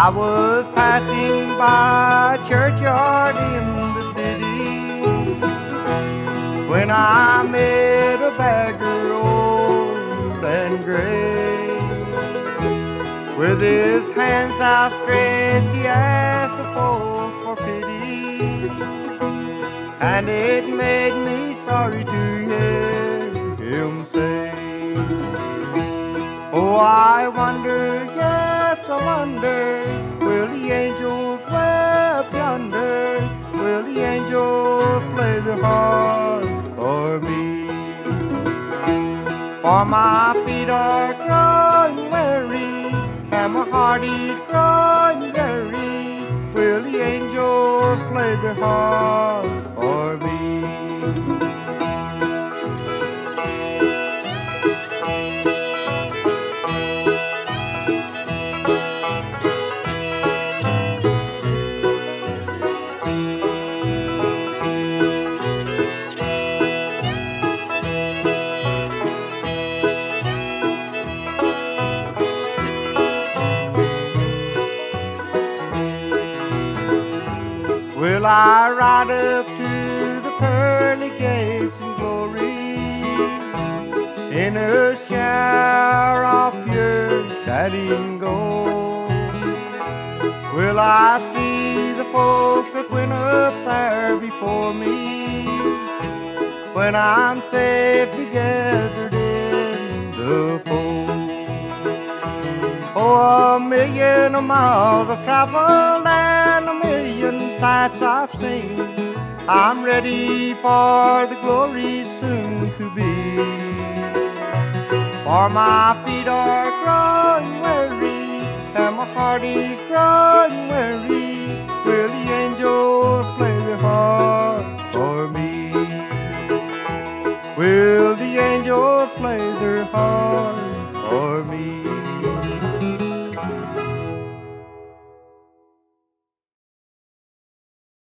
I was passing by a churchyard in the city when I met a beggar old and gray. With his hands outstretched, he asked the folks for pity, and it made me sorry to hear him say, oh, I wonder, yes, I wonder, will the angels weep yonder? Will the angels play the harp for me? For my feet are growing weary, and my heart is growing weary. Will the angels play the harp for me? Will I ride up to the pearly gates in glory in a shower of pure shining gold? Will I see the folks that went up there before me when I'm safely gathered in the fold? Oh, a million miles I've traveled and a million sights I've seen. I'm ready for the glory soon to be. For my feet are growing weary and my heart is growing weary. Will the angels